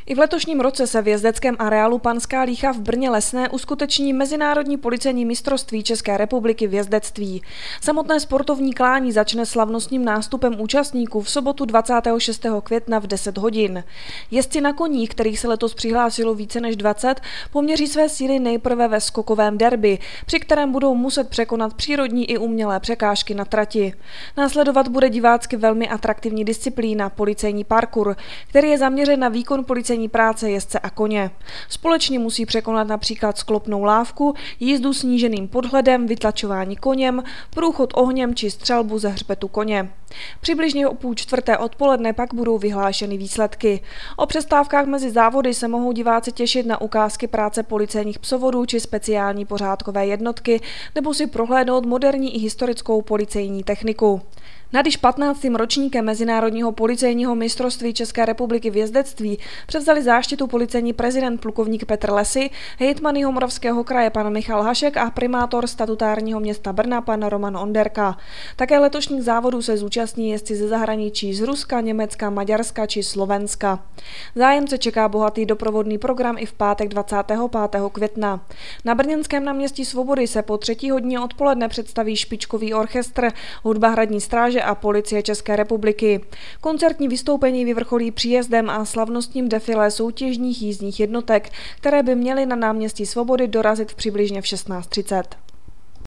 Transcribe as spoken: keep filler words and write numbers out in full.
I v letošním roce se v jezdeckém areálu Panská Lícha v Brně Lesné uskuteční Mezinárodní policejní mistrovství České republiky v jezdectví. Samotné sportovní klání začne slavnostním nástupem účastníků v sobotu dvacátého šestého května v deset hodin. Jezdci na koních, kterých se letos přihlásilo více než dvacet, poměří své síly nejprve ve skokovém derby, při kterém budou muset překonat přírodní i umělé překážky na trati. Následovat bude divácky velmi atraktivní disciplína policejní parkour, který je zaměřen na výkon policejní práce jezdce a koně. Společně musí překonat například sklopnou lávku, jízdu sníženým podhledem, vytlačování koněm, průchod ohněm či střelbu ze hřbetu koně. Přibližně o půl čtvrté odpoledne pak budou vyhlášeny výsledky. O přestávkách mezi závody se mohou diváci těšit na ukázky práce policejních psovodů či speciální pořádkové jednotky nebo si prohlédnout moderní i historickou policejní techniku. Nad již patnáctým ročníkem Mezinárodního policejního mistrovství České republiky v jezdectví převzali záštitu policejní prezident plukovník Petr Lesy, hejtman Jihomoravského kraje pan Michal Hašek a primátor statutárního města Brna pan Roman Onderka. Také letošních závodů se zúčastní jezdci ze zahraničí z Ruska, Německa, Maďarska či Slovenska. Zájemce čeká bohatý doprovodný program i v pátek dvacátého pátého května. Na brněnském náměstí Svobody se po třetí hodině odpoledne představí špičkový orchestr, hudba hradní stráže a policie České republiky. Koncertní vystoupení vyvrcholí příjezdem a slavnostním defilé soutěžních jízdních jednotek, které by měly na náměstí Svobody dorazit v přibližně v šestnáct třicet.